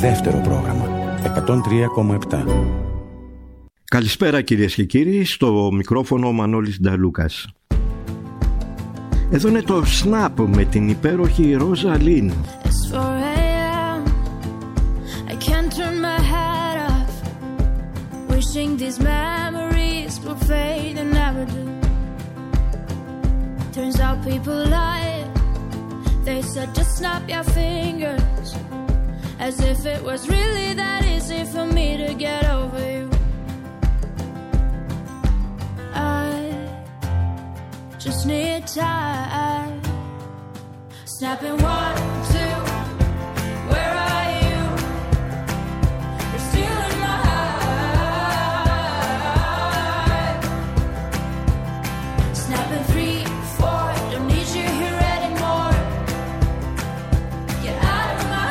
Δεύτερο πρόγραμμα 103,7. Καλησπέρα κυρίες και κύριοι, στο μικρόφωνο ο Μανώλης Νταλούκας. Εδώ είναι το Snap με την υπέροχη Ρόζα Λίν. I can't turn my head off, wishing these memories will fade and never do. Turns out people lie. They said just snap your fingers, as if it was really that easy for me to get over you. I just need time. Snapping 1, 2. Where are you? You're stealing my heart. Snapping 3, 4. Don't need you here anymore. Get out of my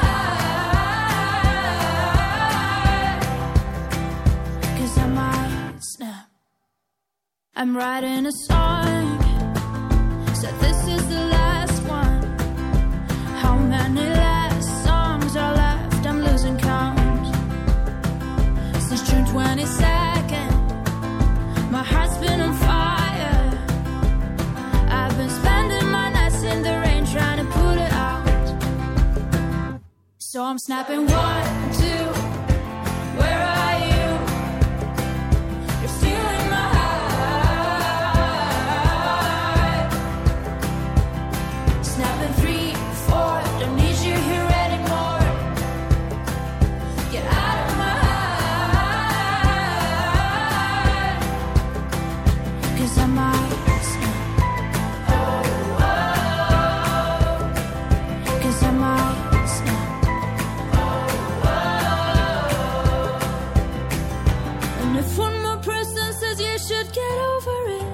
heart. 'Cause I might snap. I'm writing a song. Said this is the last one. How many last songs are left? I'm losing count. Since June 22nd, my heart's been on fire. I've been spending my nights in the rain trying to put it out. So I'm snapping 1, 2. Where are you? You're stealing my heart. Snapping 3, 4. Don't need you here anymore. Get out of my heart. 'Cause I might snap. Oh, oh. 'Cause I might snap. Oh, oh. And if one more person says you should get over it,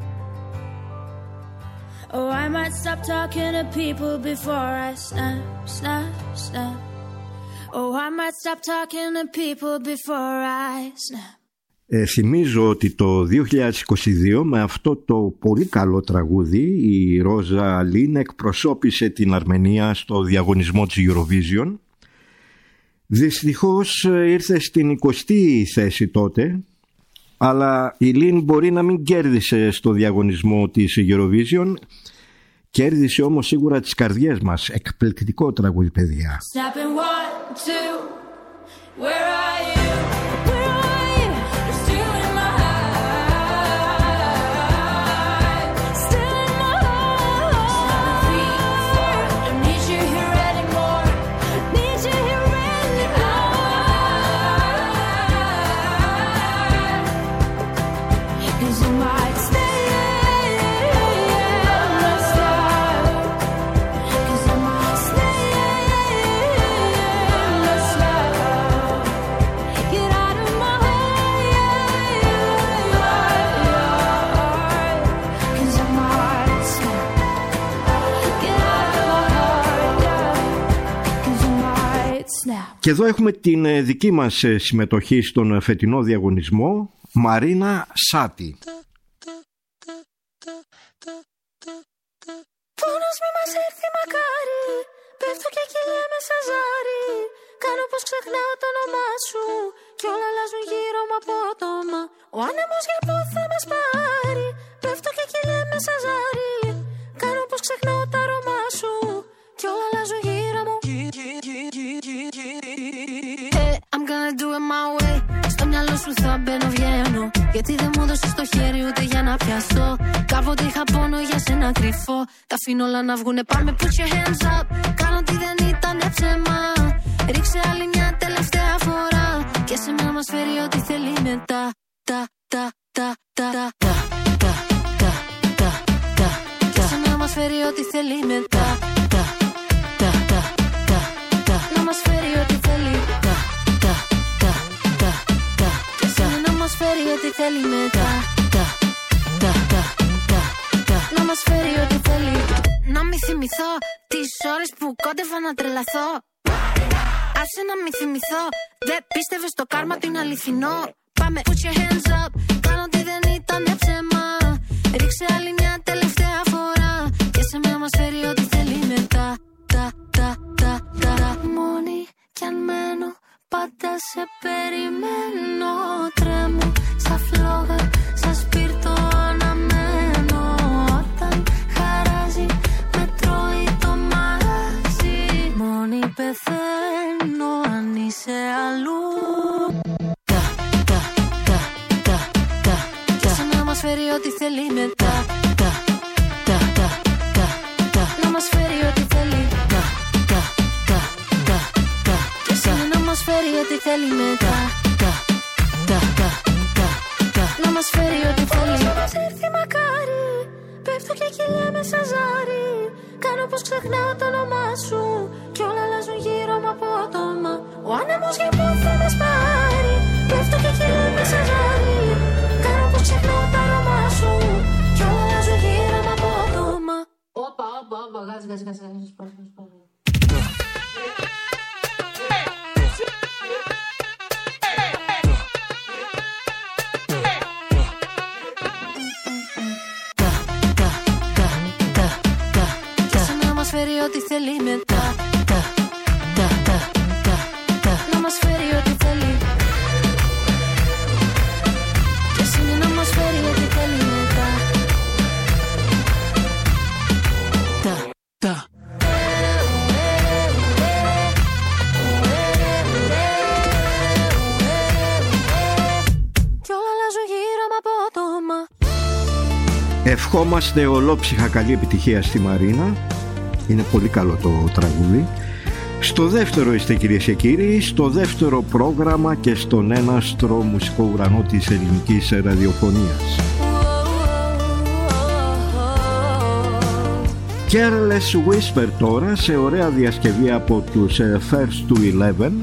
oh, I might stop talking to people before I snap, snap, snap. Oh, I might stop talking to people before I snap. Θυμίζω ότι το 2022 με αυτό το πολύ καλό τραγούδι η Ρόζα Λίν εκπροσώπησε την Αρμενία στο διαγωνισμό της Eurovision. Δυστυχώς ήρθε στην 20η θέση τότε, αλλά η Λίν μπορεί να μην κέρδισε στο διαγωνισμό της Eurovision. Κέρδισε όμως σίγουρα τις καρδιές μας. Εκπληκτικό τραγούδι, παιδιά. Snapping 1, 2. Where are you? Where are you? You're stealing my heart. Stealing my heart. 3, 4. Don't need you here anymore. Need you here anymore. 'Cause you might stay. Και εδώ έχουμε την δική μας συμμετοχή στον φετινό διαγωνισμό, Μαρίνα Σάτι. Πόνος μη μας έρθει μακάρι, πέφτω και κυλιέμαι σαν ζάρι. Κάνω πως ξεχνάω το όνομά σου κι όλα αλλάζουν γύρω μου απότομα. Ο άνεμος για πού θα μας πάρει, πέφτω και κυλιέμαι σαν ζάρι. Κάνω πως ξεχνάω το όνομά σου κι όλα αλλάζουν γύρω μου. I'm gonna do it my way. Στο μυαλό σου θα μπαίνω, βγαίνω. Γιατί δεν μου έδωσες το χέρι ούτε για να πιαστώ. Κάποτε είχα πόνο για σένα κρυφό. Τα αφήνω όλα να βγουνε, πάμε put your hands up. Κάνω τι δεν ήταν ψέμα. Ρίξε άλλη μια τελευταία φορά. Και σε μένα μας φέρει ό,τι θέλει μετά. Και σε μένα μας φέρει ό,τι θέλει μετά. Να μας φέρει ό,τι θέλει. Και σε μένα μας φέρει ό,τι θέλει μετά. Να μας φέρει ό,τι θέλει. Να μη θυμηθώ τις ώρες που κόντευα να τρελαθώ. Άσε να μη θυμηθώ. Δεν πίστευες στο κάρμα την αληθινό. Πάμε put your hands up. Κάνω τι δεν ήταν ψέμα. Ρίξε άλλη μια τελευταία φορά. Και σε μένα μας φέρει ό,τι θέλει μετά. Μόνη κι αν μένω, πάντα σε περιμένω. Τρέμω σαν φλόγα, σαν σπίρτο αναμένω. Όταν χαράζει, με τρώει το μαγαζί. Μόνη πεθαίνω αν είσαι αλλού. Κι όσο να μας φέρει ό,τι θέλει μετά. Να μας φέρει ό,τι θέλει. Κι όσο να μας φέρει ό,τι θέλει μετά. Να μας φέρει ό,τι θέλει. Να μας έρθει μακάρι. Πέφτω και κυλιέμαι σαν ζάρι. Κάνω πως ξεχνάω το όνομά σου. Κι όλα αλλάζουν γύρω μου απότομα. Ο άνεμος για πού θα μας πάρει. Πέφτω και κυλιέμαι σαν ζάρι. Κάνω πως ξεχνάω το όνομά σου. Κι όλα αλλάζουν γύρω μου απότομα. Όπα, γάζ. Φέρει ό,τι θέλει μετά. Να μας φέρει ό,τι θέλει. Κι ας είναι να μας φέρει ό,τι θέλει μετά. Κι όλα αλλάζουν γύρω μ' απότομα. Ευχόμαστε ολόψυχα καλή επιτυχία στη Μαρίνα. Είναι πολύ καλό το τραγούδι. Στο δεύτερο είστε, κυρίες και κύριοι, στο δεύτερο πρόγραμμα και στον έναστρο μουσικό ουρανό της ελληνικής ραδιοφωνίας. Careless Whisper τώρα, σε ωραία διασκευή από τους First to 11.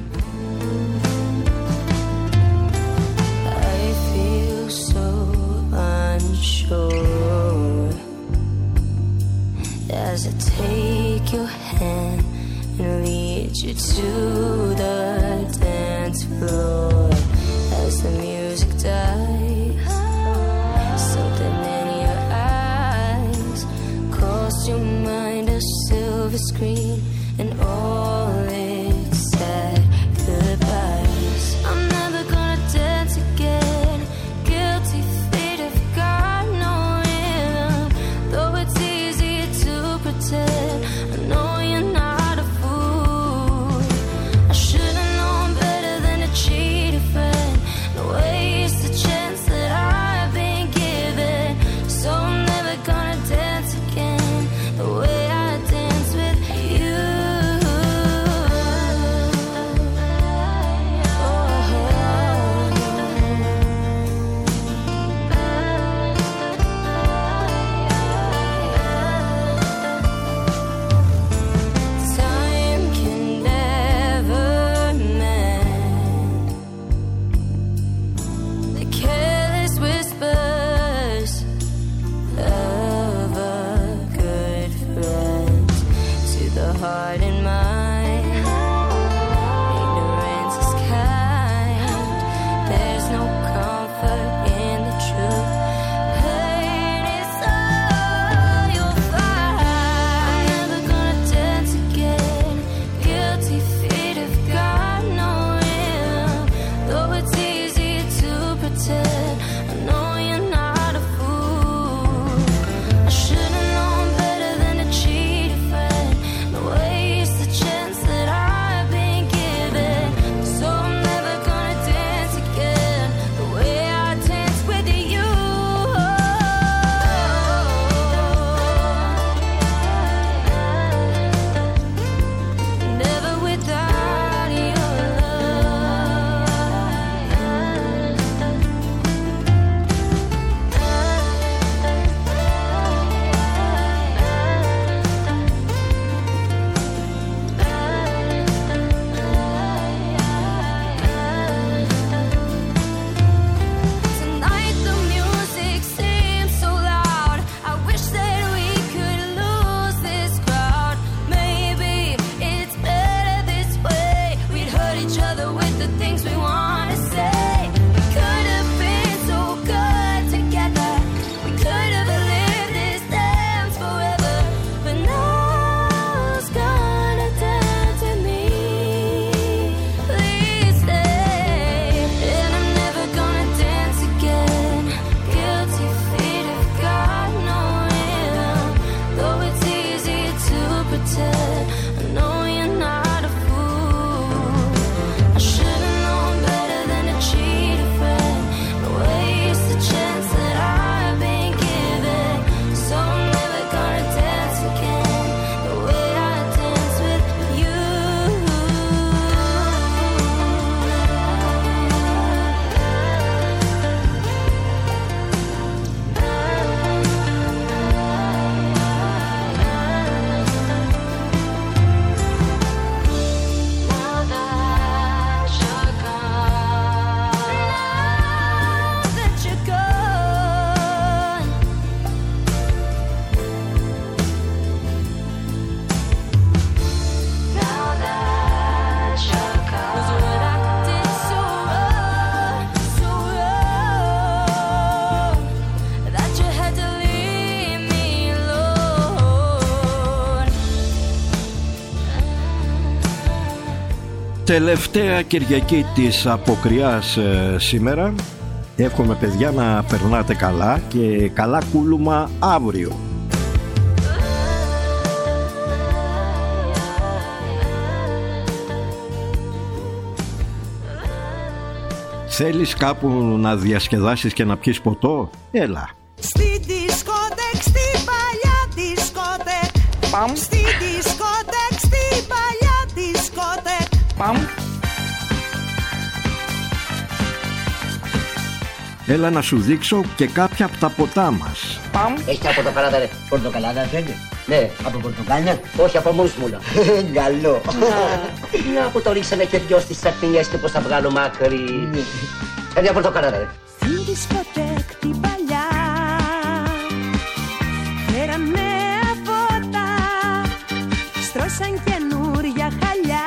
As I take your hand and lead you to the dance floor, as the music dies, something in your eyes calls your mind a silver screen, and all it said goodbyes. I'm never gonna dance again, guilty feet have got no rhythm, though it's pretend. I know you're not a fool. I should've known better than to cheat a friend and waste the chance that I've been given. So I'm never gonna dance again the way I dance with you. Heart and mind, ignorance is kind. There's no comfort in the truth. Pain is all you'll find. I'm never gonna dance again. Guilty feet have got no rhythm, though it's easy to pretend. I know you're not a fool. I should've known better than to cheat a friend. Waste the wanted. I know you're not a fool. I should've known better than to cheat a friend and waste the chance that I've been given. So I'm never gonna dance again the way I dance with you. Τελευταία Κυριακή της αποκριάς σήμερα. Εύχομαι παιδιά να περνάτε καλά και καλά κούλουμα αύριο. Θέλεις κάπου να διασκεδάσεις και να πιεις ποτό? Έλα. Στη δισκότεκ, στη παλιά δισκότεκ. Παμ. Στη δισκότεκ, στη παλιά δισκότεκ. Παμ. Έλα να σου δείξω και κάποια από τα ποτά μας. Παμ. Έχει από το παράδειγμα, ρε. Πορτοκαλάδα θέλει. Ναι, από πορτοκάλια. Όχι, από μουσμούλα. Καλό. Να που το ρίξαμε και δυο στις σαρτινιές και πως θα βγάλω μάκρυ. Μια πορτοκαλάδα, ρε. Στη δισκοτέκ την παλιά φέραν νέα φώτα, στρώσαν καινούρια χαλιά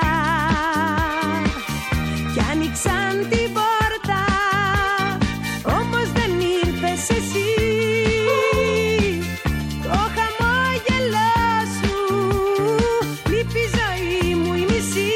κι άνοιξαν την πόρτα, όμως δεν ήρθες εσύ. Το χαμόγελό σου λείπει η ζωή μου η μισή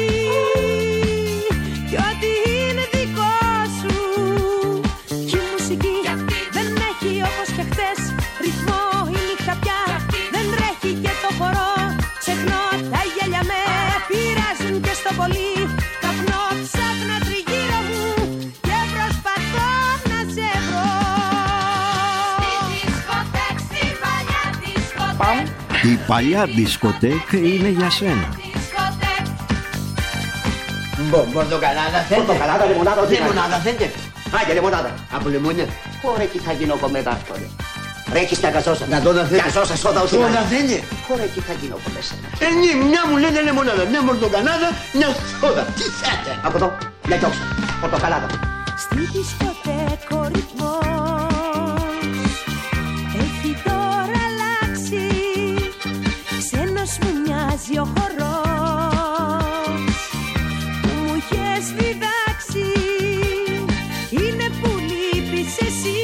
κι ό,τι είναι δικό σου κι η μουσική δεν έχει όπως και χτες ρυθμό. Η νύχτα πια δεν τρέχει και το χορό ξεχνώ, τα γέλια με πειράζουν και στο πολύ καπνό ψάχνω τριγύρω μου και προσπαθώ να σε βρω. Στη δισκοτέκ, στη παλιά δισκοτέκ. Η παλιά δισκοτέκ είναι για σένα. Πορτοκαλάδα θέλετε. Πορτοκαλάδα, λιμονάδα, λιμονάδα θέλετε. Άγια λιμονάδα. Από λιμόνια. Ωραία, τι θα γίνω εγώ μετά αυτό, ρε. Ρε, έχεις τα γαζόσα. Γαζόσα, σόδα, όχι. Σόδα θέλετε. Ωραία, τι θα γίνω εγώ μέσα. Ναι, μια μου λένε λεμονάδα, μια πορτοκαλάδα, μια σόδα. Τι θέλετε. Από εδώ, μια κιόξα. Πορτοκαλάδα. Στη δισκοτέκ ο ρυθμός έχει τώρα αλλάξει, ξένος μου μοιάζει ο χορός που μου είχες διδάξει, είναι που λείπεις εσύ.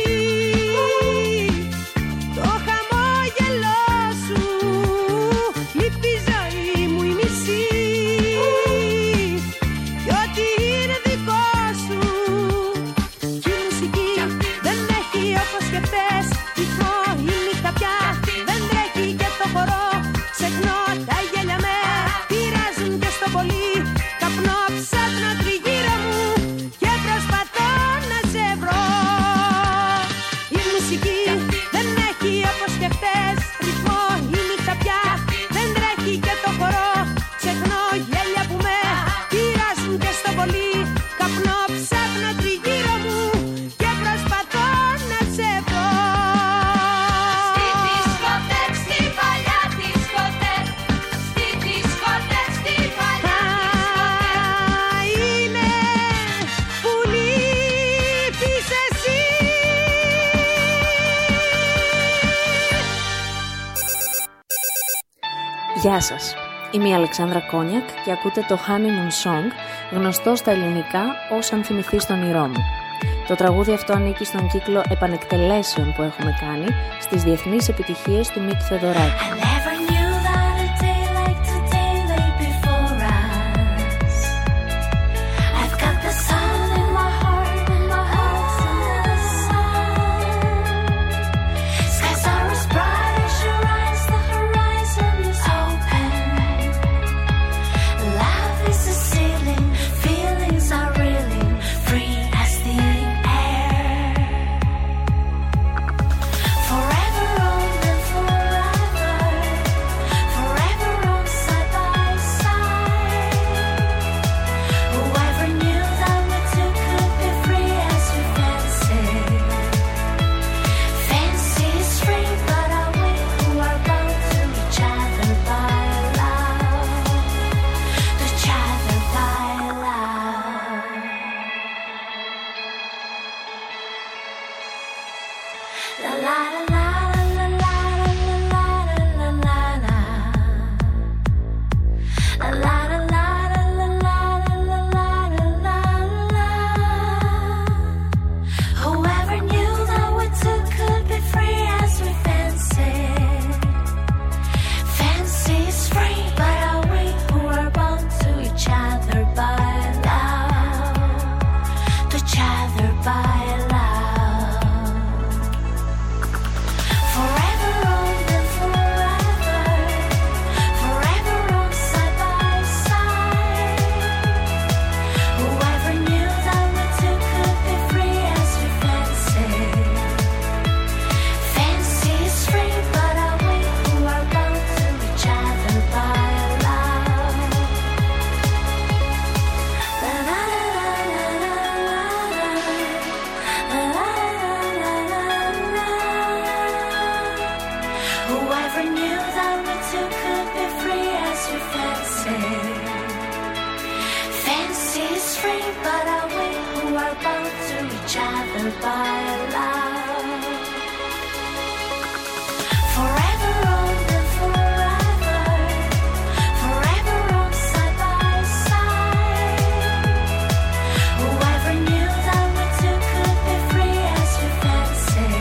Το χαμόγελό σου λείπει η ζωή μου η μισή κι ό,τι είναι δικό σου κι η μουσική δεν έχει όπως και χθες ρυθμό. Η νύχτα πια δεν τρέχει και το χορό ξεχνώ, τα γέλια με πειράζουν και στο πολύ καπνό ψάχνω τριγύρω μου και προσπαθώ να σε βρω. Η μουσική δεν έχει όπως και χθες ρυθμό. Η νύχτα πια δεν τρέχει και το χορό ξεχνώ, γέλια που με πειράζουν και στο πολύ καπνό ψάχνω τριγύρω μου και προσπαθώ να σε βρω. Στη δισκοτέκ, στη παλιά δισκοτέκ. Στη δισκοτέκ, στη παλιά δισκοτέκ. Είναι που λείπεις εσύ. Γεια σας, είμαι η Αλεξάνδρα Κόνιακ και ακούτε το Honeymoon Song, γνωστό στα ελληνικά ως «Αν θυμηθείς τον όνειρό μου». Το τραγούδι αυτό ανήκει στον κύκλο επανεκτελέσεων που έχουμε κάνει στις διεθνείς επιτυχίες του Μίκη Θεοδωράκη. Skies are as bright as your eyes, the horizon is open. other by love. Forever on and forever, forever on side by side. Whoever knew that we two could be free as we fancy.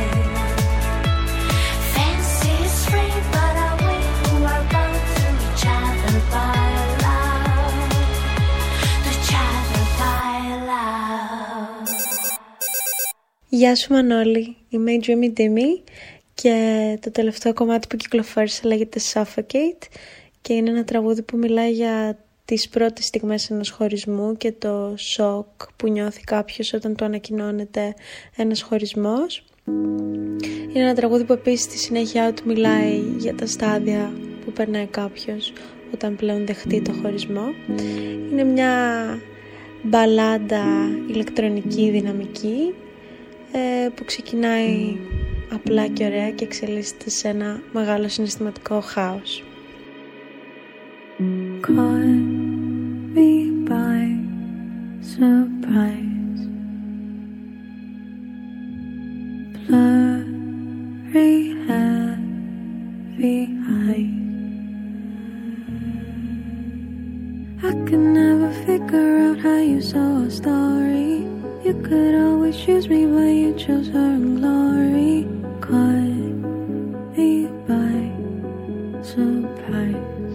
Fancy is free, but are we who are bound to each other by love? To each other by love. Γεια σου Μανώλη, είμαι η Dreamy Dimmy και το τελευταίο κομμάτι που κυκλοφόρησε λέγεται Suffocate και είναι ένα τραγούδι που μιλάει για τις πρώτες στιγμές ενός χωρισμού και το σοκ που νιώθει κάποιος όταν του ανακοινώνεται ένας χωρισμός. Είναι ένα τραγούδι που επίσης στη συνέχεια του μιλάει για τα στάδια που περνάει κάποιος όταν πλέον δεχτεί το χωρισμό. Είναι μια μπαλάντα ηλεκτρονική δυναμική που ξεκινάει απλά και ωραία και εξελίσσεται σε ένα μεγάλο συναισθηματικό χάος. Caught me by surprise. Blurry heavy eyes. I could never figure out how you saw a story. You could always choose me, but you chose her in glory. Caught me by surprise.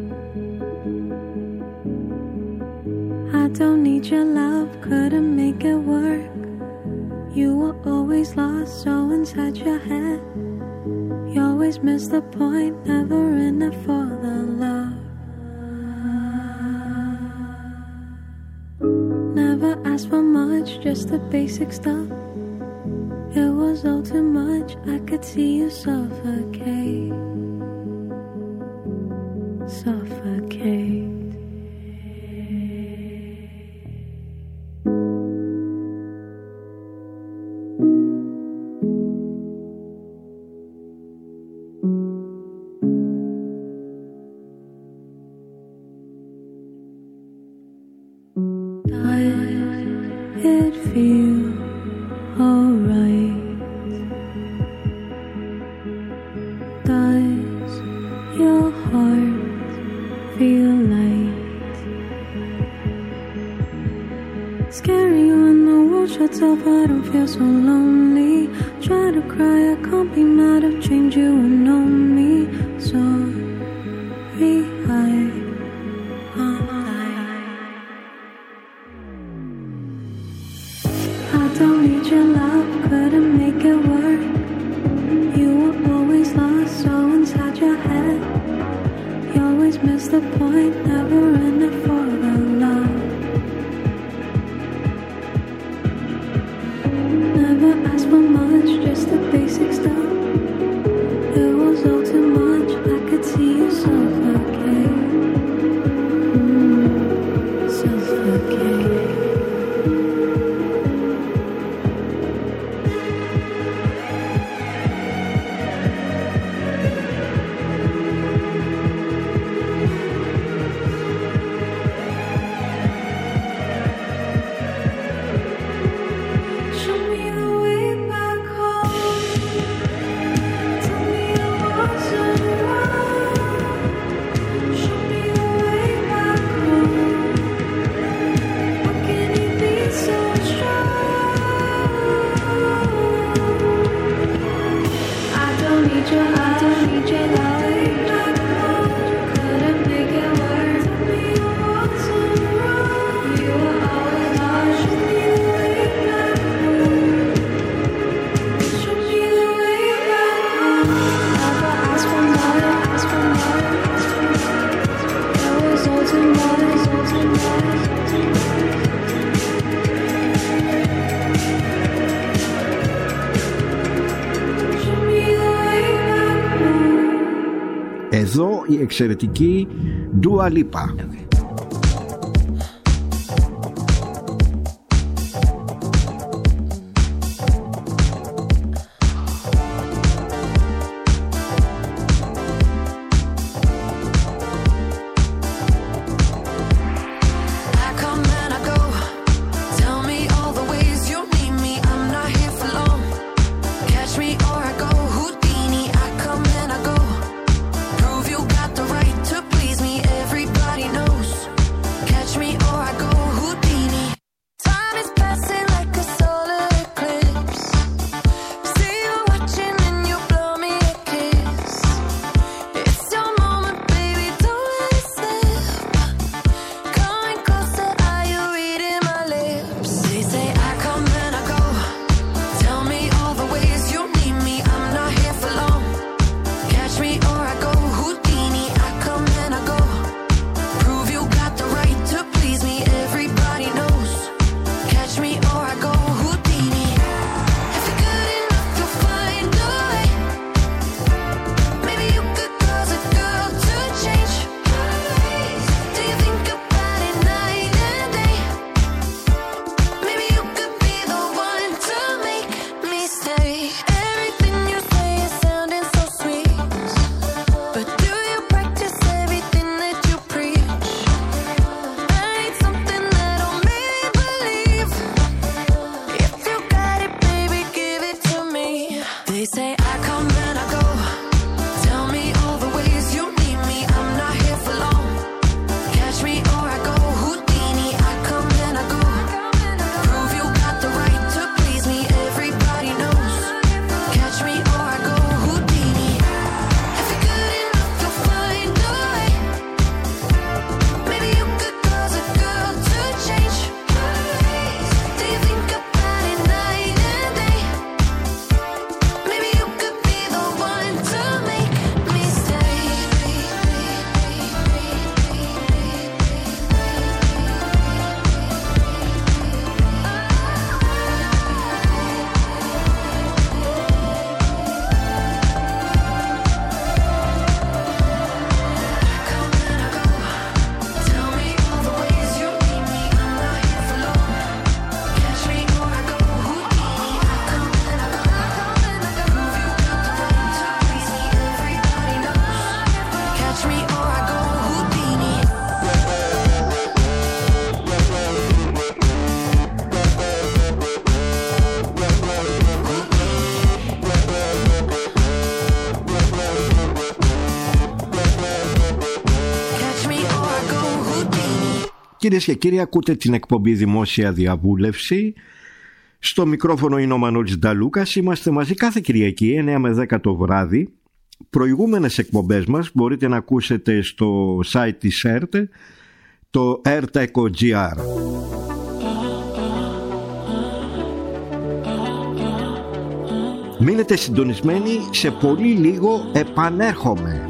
I don't need your love, couldn't make it work. You were always lost, so inside your head. You always miss the point, never in it for the love. Never asked for much, just the basic stuff. It was all too much, I could see you suffocate. Suffocate. It feel alright? Does your heart feel light? Scary when the world shuts off, I don't feel so lonely. Try to cry, I can't be mad, I've changed, you won't know me. Sorry, I don't need your love, couldn't make it work. You were always lost, so inside your head. You always miss the point, never in it for the love. Never asked for much, just the basic stuff. It was all too much, I could see you suffocate. Suffocate. Εδώ η εξαιρετική Dua Lipa. I come and I go. Tell me all the ways you need me. I'm not Κυρίες και κύριοι, ακούτε την εκπομπή Δημόσια Διαβούλευση. Στο μικρόφωνο είναι ο Μανώλης Νταλούκας. Είμαστε μαζί κάθε Κυριακή 9 με 10 το βράδυ. Προηγούμενες εκπομπές μας μπορείτε να ακούσετε στο site της ΕΡΤ, το ERT-ECO-GR. Μείνετε συντονισμένοι, σε πολύ λίγο επανέρχομαι.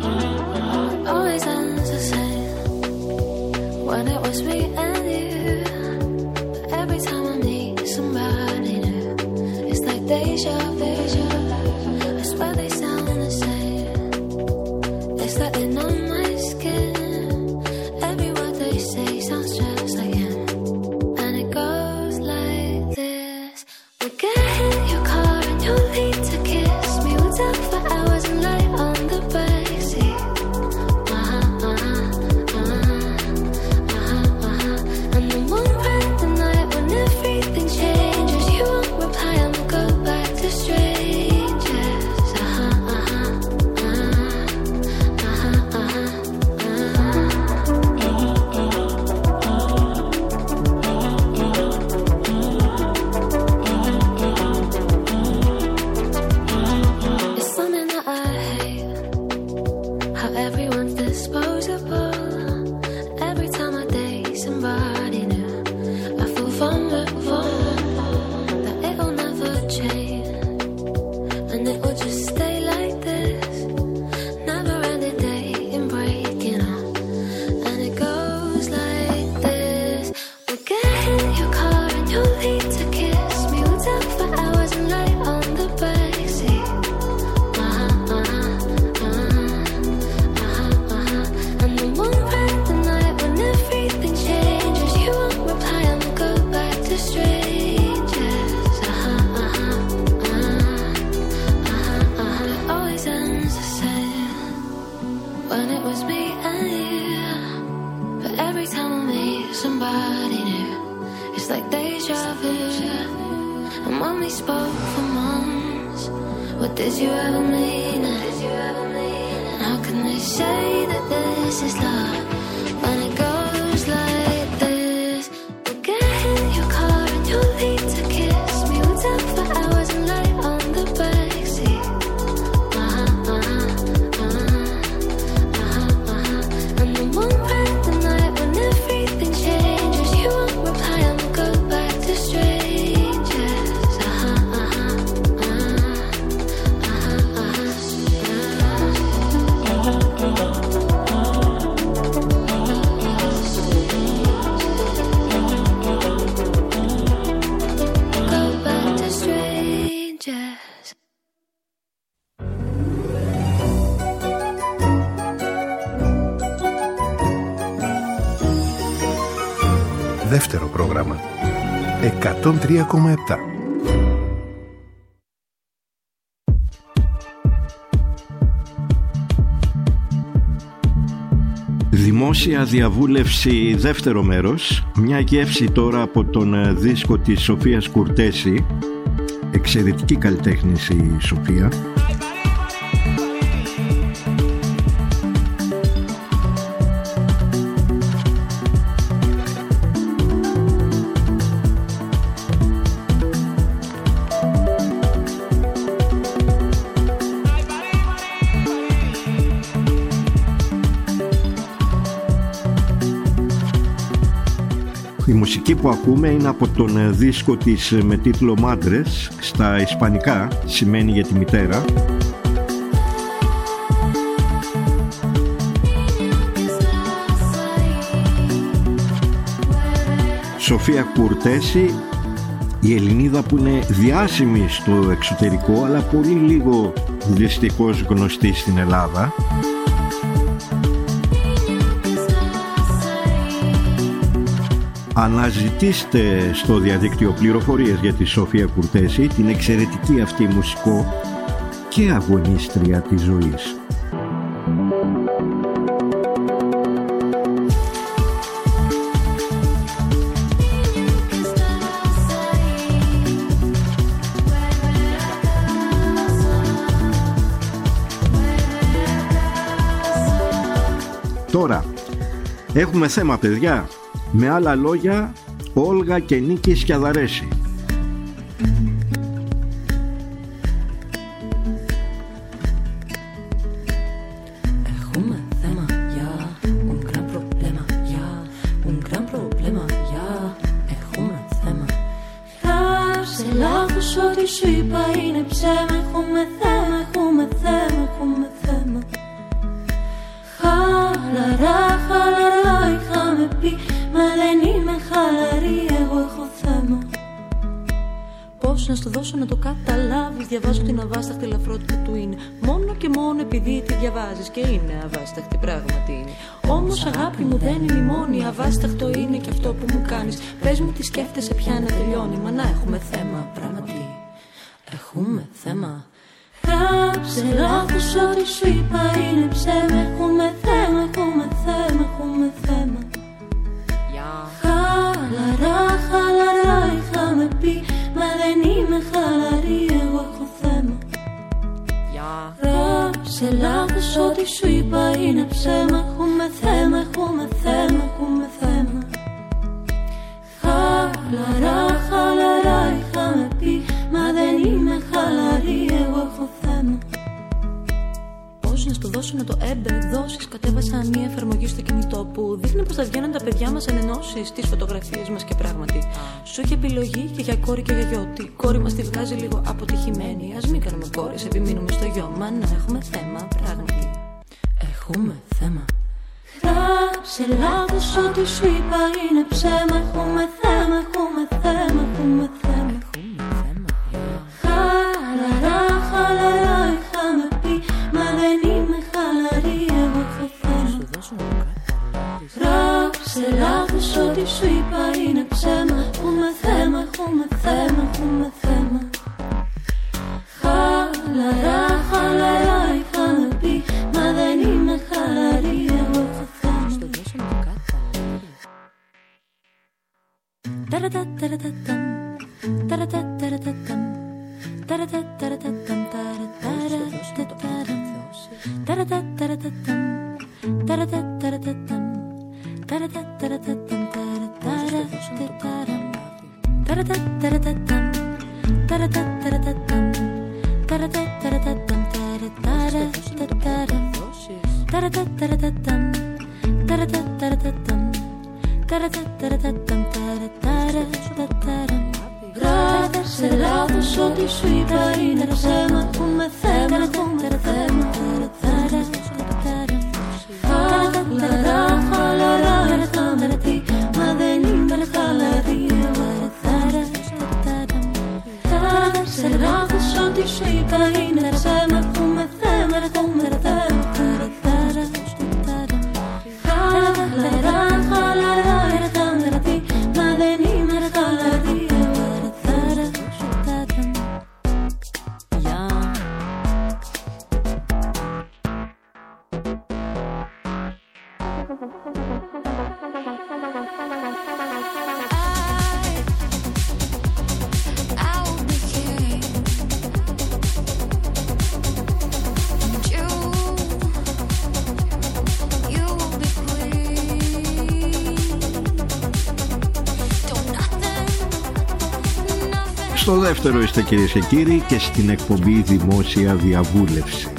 Δεύτερο πρόγραμμα 103,7. Δημόσια διαβούλευση, δεύτερο μέρος. Μια γεύση τώρα από τον δίσκο της Σοφίας Κουρτέση. Εξαιρετική καλλιτέχνης η Σοφία. Η μουσική που ακούμε είναι από τον δίσκο της με τίτλο Madres, στα ισπανικά σημαίνει για τη μητέρα. Σοφία Κουρτέση, η Ελληνίδα που είναι διάσημη στο εξωτερικό αλλά πολύ λίγο δυστυχώς γνωστή στην Ελλάδα. Αναζητήστε στο διαδίκτυο πληροφορίες για τη Σοφία Κουρτέση, την εξαιρετική αυτή μουσικό και αγωνίστρια της ζωής. Τώρα έχουμε θέμα, παιδιά. Με άλλα λόγια, Όλγα και Νίκη Σκιαδαρέση. Ό,τι σου είπα είναι ψέμα. Έχουμε θέμα, έχουμε θέμα, έχουμε θέμα. Χαλαρά, χαλαρά είχαμε πει, μα δεν είμαι χαλαρή, εγώ έχω θέμα. Πώς να στο δώσω να το καταλάβεις? Διαβάζω την αβάσταχτη ελαφρότητα του είναι. Μόνο και μόνο επειδή τη διαβάζεις και είναι αβάσταχτη, πράγματι είναι. Όμως αγάπη μου δεν είναι η μόνη, αβάσταχτο είναι και αυτό που μου κάνεις. Πες μου τι σκέφτεσαι πια να τελειώνει, μα να έχουμε θέμα, πράγματι έχουμε θέμα. Γράψε λάθος ό,τι σου είπα είναι ψέμα. Έχουμε θέμα, έχουμε θέμα, έχουμε θέμα. Χαλαρά, χαλαρά είχαμε πει, μα δεν είμαι χαλαρή, εγώ έχω θέμα. Γράψε λάθος ό,τι σου είπα είναι ψέμα. Έχουμε θέμα, έχουμε θέμα, έχουμε θέμα. Χαλαρά, χαλαρά είχαμε πει, μα δεν είμαι χαλαρή, εγώ έχω θέμα. Πώς να στο δώσω να το εμπεδώσεις? Κατέβασα μια εφαρμογή στο κινητό που δείχνει πως θα βγαίνουν τα παιδιά μας εν ενώσεις στις φωτογραφίες μας και πράγματι σου έχει επιλογή και για κόρη και για γιο. Τη κόρη μας τη βγάζει λίγο αποτυχημένη. Ας μην κάνουμε κόρες, επιμείνουμε στο γιο. Μα να έχουμε θέμα, πράγματι έχουμε θέμα. Γράψε λάθος ό,τι σου είπα είναι ψέμα. Έχουμε θέμα, έχουμε θέμα, έχουμε θέμα. Χαλαρά, χαλαρά είχαμε πει, μα δεν είμαι χαλαρή, εγώ έχω θέμα. Γράψε λάθος ό,τι σου είπα είναι ψέμα. Έχουμε θέμα, έχουμε θέμα, έχουμε θέμα. Χαλαρά, χαλαρά είχαμε πει, μα δεν είμαι χαλαρή, εγώ έχω θέμα. Γράψε λάθος ό,τι σου είπα είναι ψέμα. Έχουμε θέμα, έχουμε θέμα. Χαλαρά, χαλαρά είχαμε πει, μα δεν είμαι χαλαρή, εγώ έχω θέμα. Γράψε λάθος ό,τι σου είπα είναι ψέμα. Έχουμε θέμα, έχουμε θέμα. Χαλαρά, χαλαρά είχαμε πει, μα δεν είμαι χαλαρή, εγώ έχω θέμα. Στο δεύτερο είστε, κυρίες και κύριοι, και στην εκπομπή Δημόσια Διαβούλευση.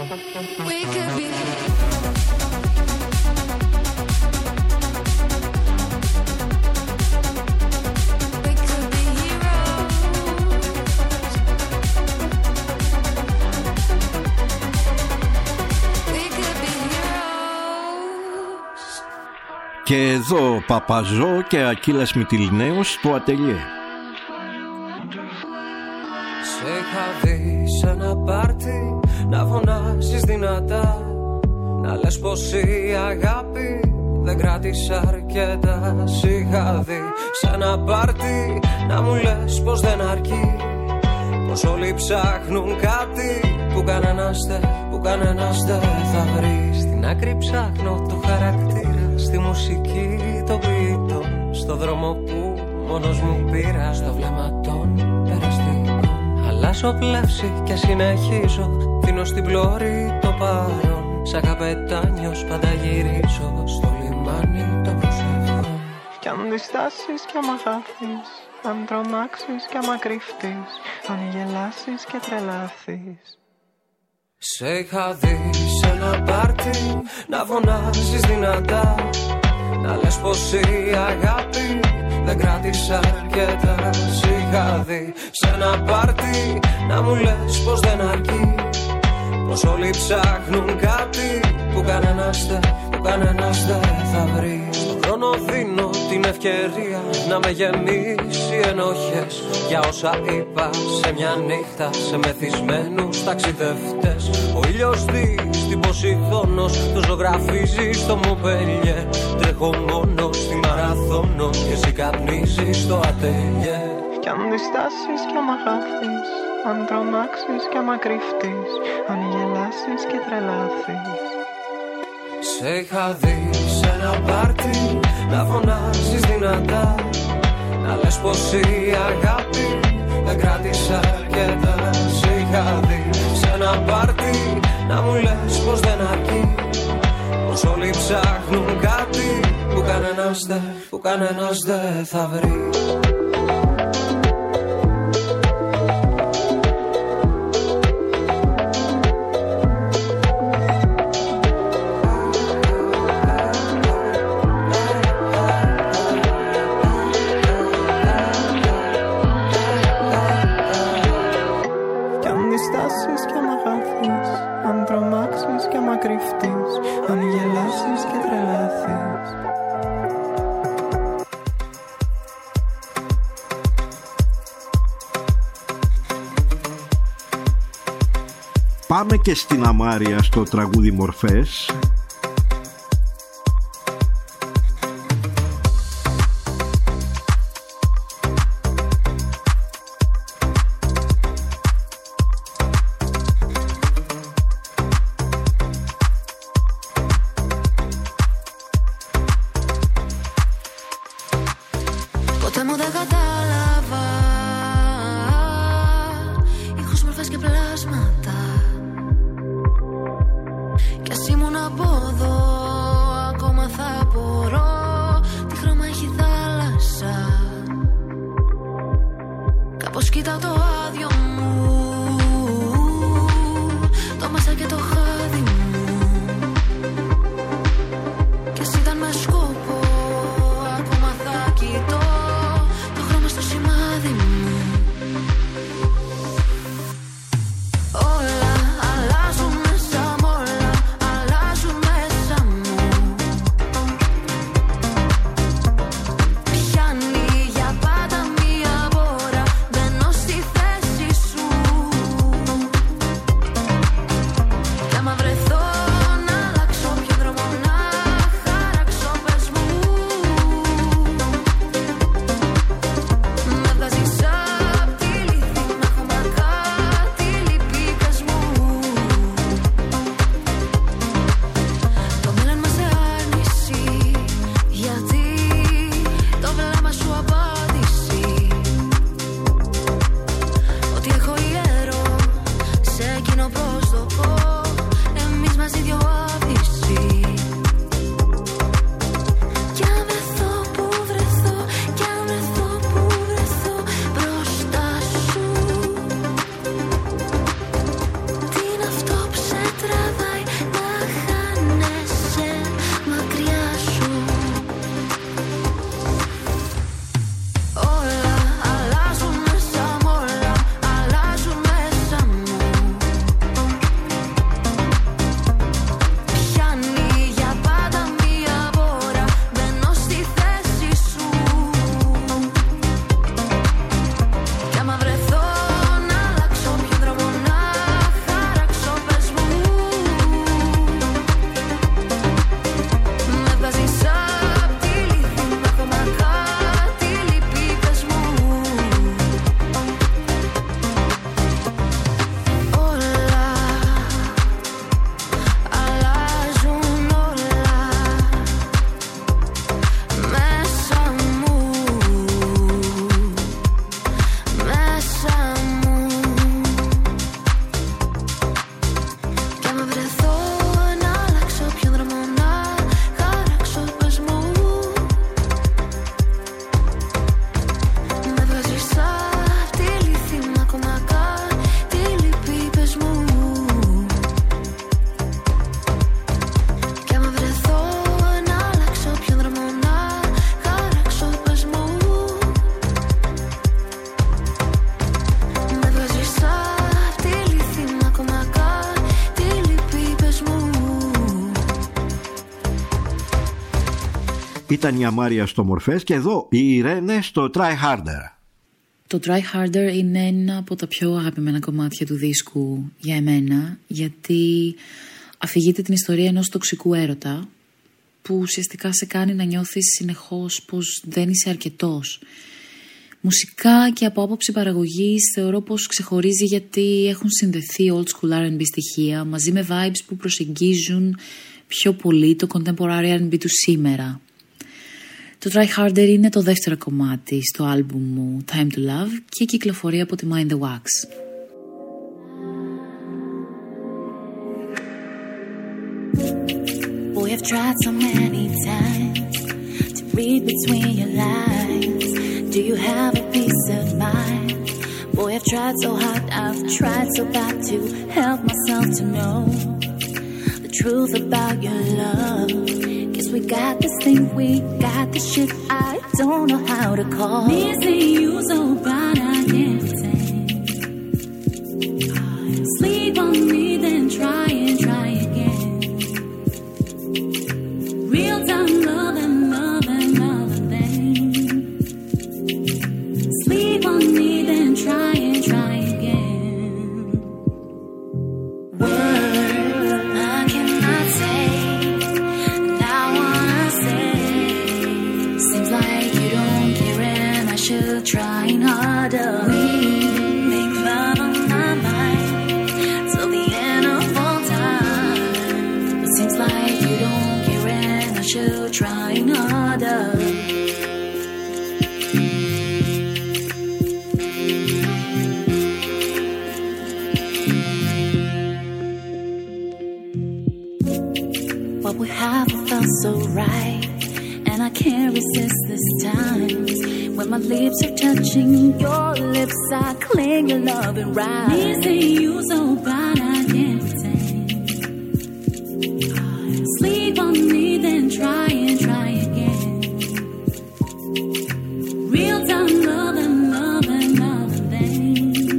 We could be. Και εδώ Παπαζό και Ακύλας Μυτιληναίος στο ατελιέ. Σε είχα δει σε ένα πάρτι να φωνάζεις δυνατά, να λες πως η αγάπη δεν κράτησε αρκετά. Σε είχα δει σε ένα πάρτι να μου λες πως δεν αρκεί, πως όλοι ψάχνουν κάτι που κανένας δεν θα βρει. Στην άκρη ψάχνω το χαρακτήρα, στη μουσική των ποιητών, στο δρόμο που μόνος μου πήρα, στο βλέμμα των περαστικών. Αλλάζω πλεύση και συνεχίζω, δίνω στην πλώρη το παρόν. Σαν καπετάνιος πάντα γυρίζω, στο λιμάνι το προσευχών. Κι αν διστάσεις κι άμα χάθεις, αν τρομάξεις κι άμα κρυφτείς, αν γελάσεις και τρελαθείς. Σε είχα δει σε ένα πάρτι να φωνάζεις δυνατά, να λες πως η αγάπη δεν κράτησε αρκετά. Σε είχα δει σε ένα πάρτι να μου λες πως δεν αρκεί, πως όλοι ψάχνουν κάτι που κανένας δεν θα βρει. Στον χρόνο δίνω την ευκαιρία να με γεμίσει ενοχές για όσα είπα σε μια νύχτα, σε μεθυσμένους ταξιδευτές. Ο ήλιος δει στην Ποσειδώνος, το ζωγραφίζει στο Μομπέλιε. Τρέχω μόνος στη Μαραθώνο και εσύ καπνίζεις στο ατέλιε. Κι αν διστάσεις κι άμα χάθεις, αν τρομάξεις κι άμα κρυφτείς, αν γελάσεις και τρελαθείς. Σε είχα δει σε ένα πάρτι να φωνάζεις δυνατά, να λες πως η αγάπη δεν κράτησε αρκετά. Σε είχα δει σε ένα πάρτι να μου λες πως δεν αρκεί, πως όλοι ψάχνουν κάτι που κανένας δεν θα βρει. Πάμε και στην Αμάρια στο τραγούδι Μορφές. Ποτέ μου δεν κατάλαβα ήχους, μορφές και πλάσματα. Κι ας ήμουν από εδώ, ακόμα θα μπορώ. Τι χρώμα έχει η θάλασσα, κάπως κοιτάω το άδειο μου, το μέσα και το χάδι μου. Κι ας ήταν με σκοπό, ακόμα θα κοιτώ το χρώμα στο σημάδι μου. Όλα αλλάζουν μέσα μ' όλα, αλλάζουν μέσα μου. Πιάνει για πάντα μία μπόρα, μπαίνω στη θέση σου. Κι άμα βρεθώ να αλλάξω ποιο δρόμο να χαράξω, πες μου. Με βγάζεις απ' τη λύθη, να έχω μακά τη λύπη, πες μου. Το μέλλον μας σε άρνηση, γιατί το βλέμμα σου απάντηση. Ότι έχω ιερό σε εκείνο πρόσωπο, εμείς μαζί δυο άβυση. Κι αν βρεθώ που βρεθώ, κι αν βρεθώ που βρεθώ μπροστά σου, τι είναι αυτό που σε τραβάει. Ήταν η Αμάρια στο Μορφές και εδώ η Ιρένε στο Try Harder. Το Try Harder είναι ένα από τα πιο αγαπημένα κομμάτια του δίσκου για εμένα, γιατί αφηγείται την ιστορία ενός τοξικού έρωτα που ουσιαστικά σε κάνει να νιώθεις συνεχώς πως δεν είσαι αρκετός. Μουσικά και από άποψη παραγωγής θεωρώ πως ξεχωρίζει γιατί έχουν συνδεθεί old school R&B στοιχεία μαζί με vibes που προσεγγίζουν πιο πολύ το contemporary R&B του σήμερα. Το Try Harder είναι το δεύτερο κομμάτι στο άλμπουμ μου Time to Love και κυκλοφορεί από τη Mind the Wax. Boy, I've tried so many times to read between your lines. Do you have a peace of mind? Boy, I've tried so hard, I've tried so bad to help myself to know the truth about your love. Guess we got this thing, we got this shit I don't know how to call. Missing you so bad I can't take. Sleep on me, then try and try again. Real time love and love and love and then. Sleep on me, then try and try again. Words I cannot say, and I wanna say. Seems like you don't care and I should try harder. We make love on my mind till the end of all time. It seems like you don't care and I should try harder. What we have felt so right, and I can't resist this time. When my lips are touching your lips, I cling your love and ride. Missing you so bad I can't take. Sleep on me, then try and try again. Real time love and love and love and then.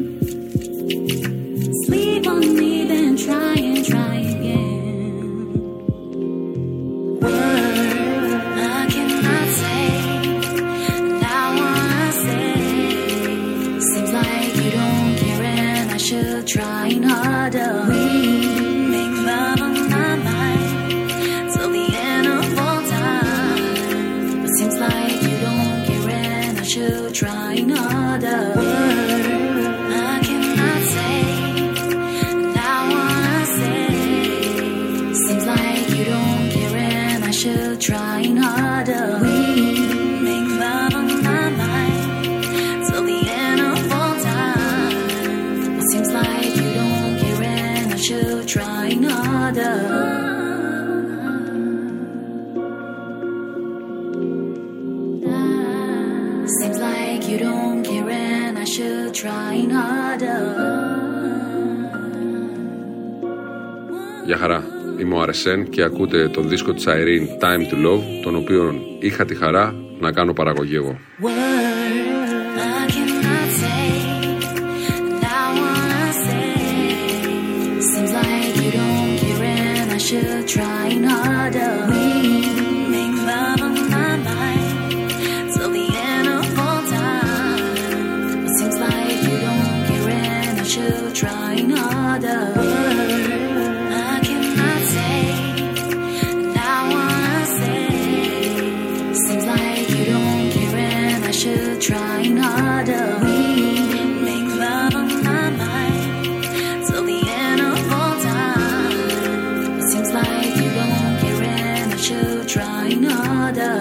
Sleep on me, then try and try again. Words I cannot say, and I wanna say. Seems like you don't care and I should try harder. We make love on my mind till the end of all time. It seems like you don't care and I should try harder. Words I cannot say, and I wanna say. Seems like you don't care and I should try harder. We make love on my mind till the end of all time. It seems like you don't care and I should try harder. Seems like you don't care and I should try harder. Γεια χαρά, είμαι ο Αρσέν και ακούτε τον δίσκο της Irene Time to Love, τον οποίο είχα τη χαρά να κάνω παραγωγή εγώ. I cannot say, and I wanna say. Seems like you don't care and I should try harder. We make love on my mind till the end of all time. It seems like you don't care and I should try harder. I cannot say, and I wanna say. Seems like you don't care and I should try harder. We make love on my mind till the end of all time. It seems like you don't care and I should try harder.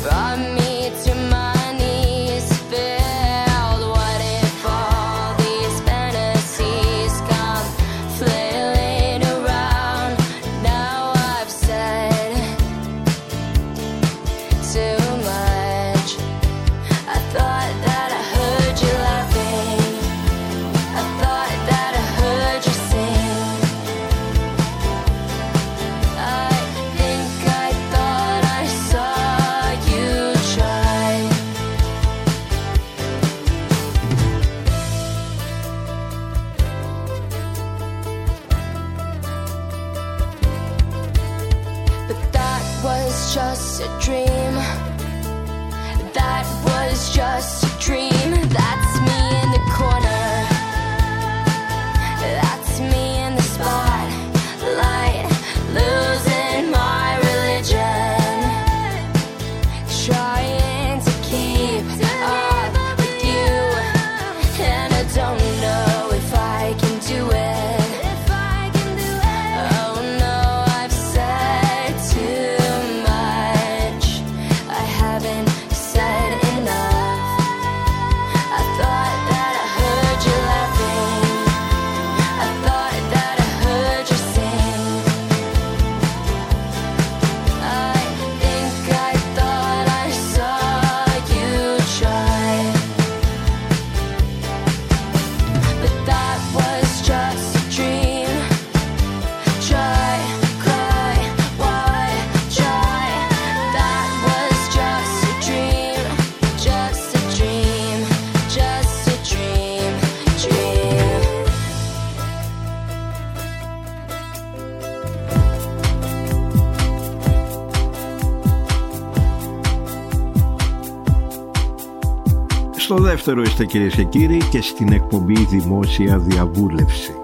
Στο δεύτερο είστε, κυρίες και κύριοι, και στην εκπομπή Δημόσια Διαβούλευση.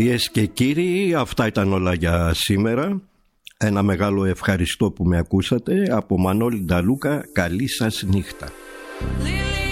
Κυρίες και κύριοι, αυτά ήταν όλα για σήμερα. Ένα μεγάλο ευχαριστώ που με ακούσατε. Από Μανώλη Νταλούκα, καλή σας νύχτα.